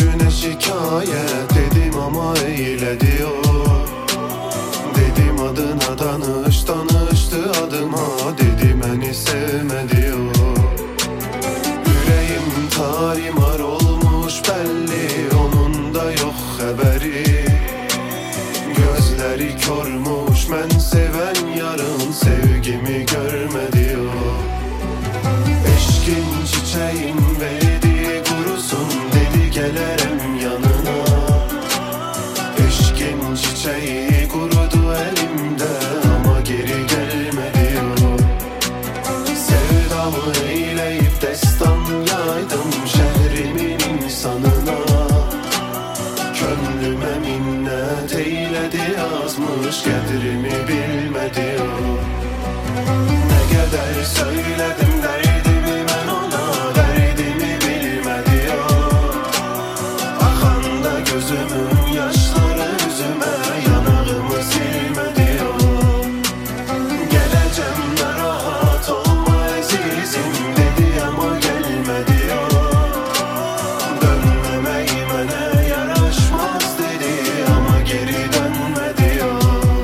güne şikayet dedim ama eyledi o. Dedim adına danış, danıştı adıma, dedi beni sevmedi o. Yüreğim tarimar olmuş belli, onun da yok haberi. Gözleri körmüş, mən seven yarın sevgimi görmedi o. Eşkin çiçeğin verdi kurusun, dedi gelirim yanına. Eşkin çiçeği kurudu elimde ama geri gelmedi o. Sevdamı eyleyip destan yaydım şehrimin insanına. Könlüme minnet eyledi yazmış, kadrimi bilmedi o. Ne kadar söyledim derdimi ben ona, derdimi bilmedi o. Akan da gözümün yaşları yüzüme, yanağımı silmedi o. Geleceğim de rahat olma azizim, dedi ama gelmedi o. Dönmemeyi bana yaraşmaz dedi ama geri dönmedi o.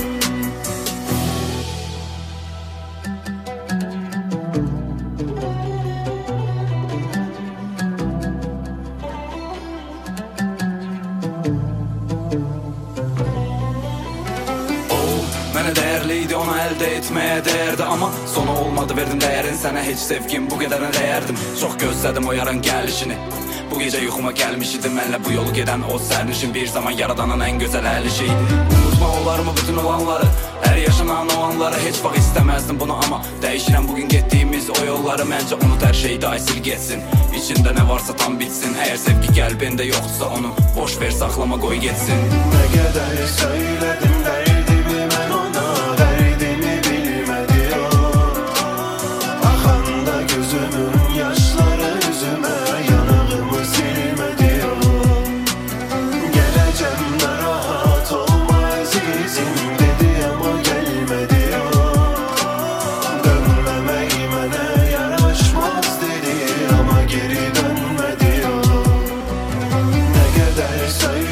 Mənə dəyərliydi, onu əldə etməyə dəyərdi. Amma sonu olmadı, verdim dəyərin sənə, heç sevgim bu qədərə dəyərdim. Çox gözlədim o yarın gəlişini, bu gecə yuxuma gəlmiş idi. Mənlə bu yolu gedən o sərnişin, bir zaman yaradanın ən gözəl əlişiydi. Unutma olarmı bütün olanları, hər yaşanan o anları. Heç vaxt istəməzdim bunu amma dəyişirəm bugün getdiyimiz o yolları. Məncə unut hər şeyi da sil getsin, içində nə varsa tam bitsin. Əgər sevgi qəlbində yoxdursa onu boş ver, saxlama qoy getsin. Ne kadar söyledim derdimi ben ona, derdimi bilmedi o. Akan da gözümün yaşları yüzüme, yanağımı silmedi o. Geleceğim de rahat olma azizim, dedi ama gelmedi o. Dönmemeyi bana yaraşmaz dedi ama geri dönmedi o. Ne kadar söyledim